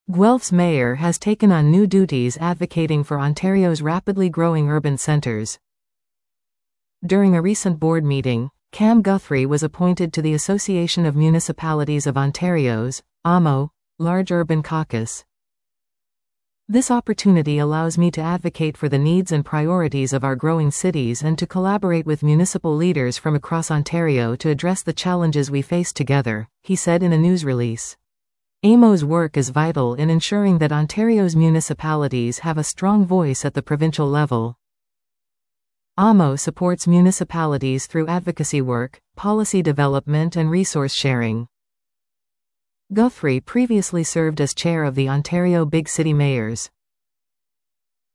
Guelph's mayor has taken on new duties advocating for Ontario's rapidly growing urban centres. During a recent board meeting, Cam Guthrie was appointed to the Association of Municipalities of Ontario's AMO Large Urban Caucus. This opportunity allows me to advocate for the needs and priorities of our growing cities and to collaborate with municipal leaders from across Ontario to address the challenges we face together, he said in a news release. AMO's work is vital in ensuring that Ontario's municipalities have a strong voice at the provincial level. AMO supports municipalities through advocacy work, policy development and resource sharing. Guthrie previously served as chair of the Ontario Big City Mayors.